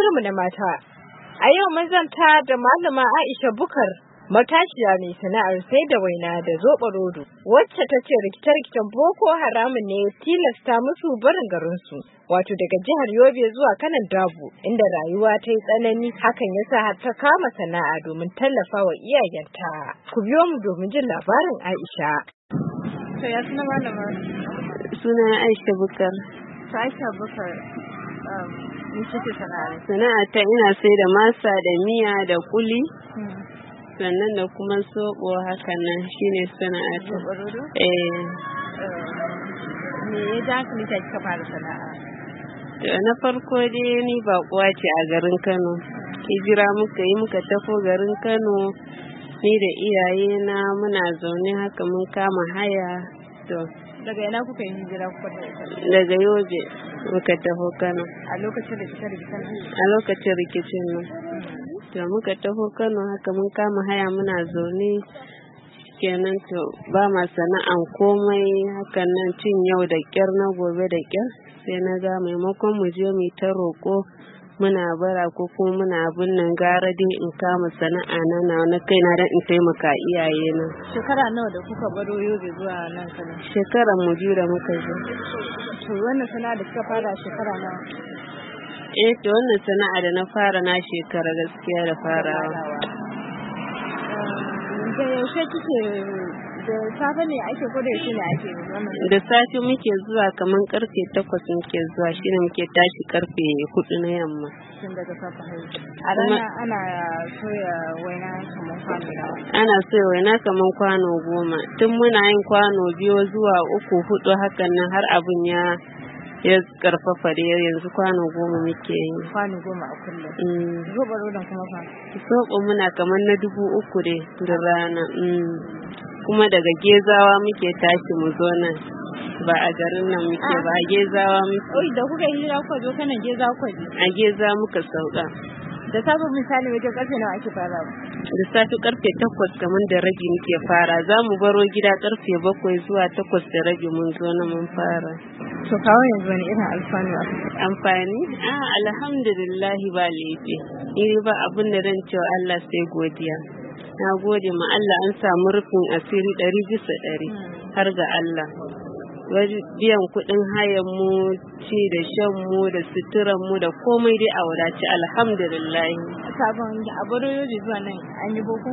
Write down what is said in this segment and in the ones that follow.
shirinmu na mata. A yau mun zanta da Malama Aisha Bukar, matashiya mai sana'ar sai da waina da zoɓo rodo, wacce ta ce rikice-rikicen Boko Haramun ne ya tilasta musu barin garinsu, wato daga jihar Yobe zuwa Kanan Dabo, inda rayuwa ta yi tsanani, hakan ya sa har ta kama sana'a domin tallafa wa iyayenta. Ku biyo mu domin jin labarin Aisha. To ya suna malama? Suna Aisha Bukar. Aisha Bukar, ni kike sana'a? Sana'a ta ina sai da masa da miya da kuli. Sannan da kuma soɓo hakan nan shine sana'a ta. Me ya ja ka nita kika fara sana'a? To na farko dai ni baƙuwa ce a garin Kano. Hijira muka tafi garin Kano ni da iyayena muna zaune haka mun kama haya. To daga ina kuka yi hijira kuka tafi? Daga Yobe muka tafi Kano. A lokacin rikicin? A lokacin rikicin nan. To muka taho Kano haka mun kama haya muna zaune kenan, to ba ma sana'an komai hakan nan, cin yau da kyar na gobe da kyar, sai na ga maimakon mu je mu ta roƙo muna bara ko kuma muna abin nan, gara dai in kama sana'a na kaina dan in taimaka iyaye na. Shekara nawa da kuka baro Yobe zuwa nan Kano? Shekaran mu biyu da muka je. To wannan sana'a da kuka fara shekara nawa? To wannan sana'a da na fara na shekara gaskiya da farawa. Da yaushe kike, da safe ne ake ko da yaushe ne ake wannan? Da safe muke zuwa kaman karfe 8 muke zuwa, shine muke tashi karfe 4 na yamma. Tun daga safe har a rana ana soya waina kaman kwano nawa? Ana soya waina kaman kwano 10. Tun muna yin kwano 2 zuwa 3 4 hakan nan har abun ya karfafa da yanzu kwano 10 muke yi. Kwano 10 a kullum. Zoɓo rodon kuma fa? Zoɓo muna kamar na 3,000 da rana. Kuma daga Gezawa muke tashi mu zo nan, ba a garin nan muke ba, a Gezawa muke. Oi, da kuka yi hira kuka zo kanan Gezawa kuka je? A Geza muka sauka. Da safe misali wajen karfe nawa ake fara? Da safe karfe 8 kamar da rabi muke fara. Za mu baro gida karfe 7 zuwa 8 da rabi mun zo na mun fara. To kawo yanzu wani irin alfanu a amfani? Alhamdulillah ba laifi. Ni ba abin da zan cewa Allah sai godiya. Na gode ma Allah, an samu rufin asiri 100% har ga Allah. Biyan kuɗin hayan mu, ci da shan mu da suturan mu da komai dai a wadace alhamdulillah. Sabon a baro Yobe zuwa nan an yi boko?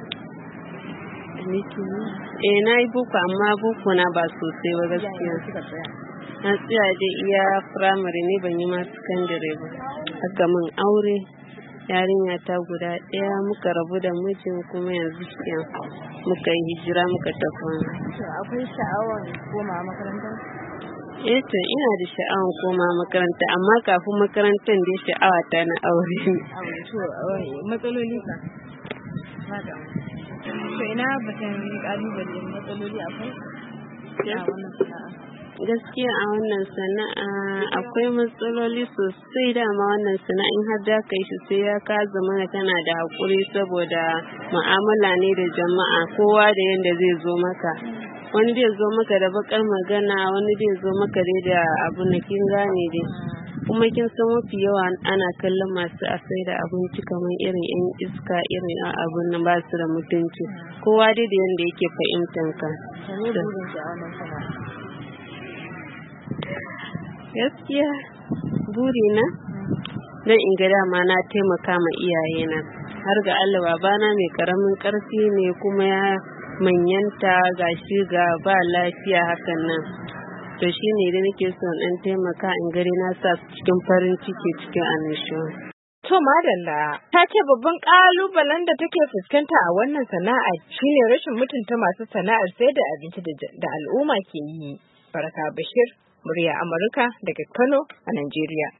Na yi boko amma boko na ba sosai ba gaskiya. Na tsaya dai iya firamare ne, ban yi ma sakandare ba. Haka mun aure yarinya ta guda ɗaya, muka rabu da mijin kuma yanzu muka yi hijira muka tafi. Akwai sha'awar koma makaranta? To ina da sha'awar koma makaranta, amma kafin makarantar dai sha'awa ta na aure ne. Matsaloli ka? To ina batun ƙalubale matsaloli akwai? A wannan sana'a? Gaskiya a wannan sana'a akwai matsaloli sosai. Dama wannan sana'a in har da kai shi sai ya ka zama kana da haƙuri, saboda mu'amala ne da jama'a, kowa da yanda zai zo maka. Wani zai zo maka da bakar magana, wani zai zo maka dai da abu na kin gane dai. Kuma kin san mafi yawa ana kallon masu asai da abinci kamar irin yan iska, irin abun nan ba su da mutunci. Kowa dai da yanda yake fahimtar ka. Gaskiya burina dan in ga dama na taimaka ma iyayena, har ga Allah babana mai karamin karfi ne kuma ya manyanta, gashi ga ba lafiya hakan nan. To shine da nake son dan taimaka in gare na sa su cikin farin ciki, cikin annashuwa. To madalla, ta ce babban kalubalen da take fuskanta a wannan sana'a shine rashin mutunta masu sana'ar sai da abinci da al'umma ke yi. Baraka Bashir, murya Amurka daga Kano a Najeriya.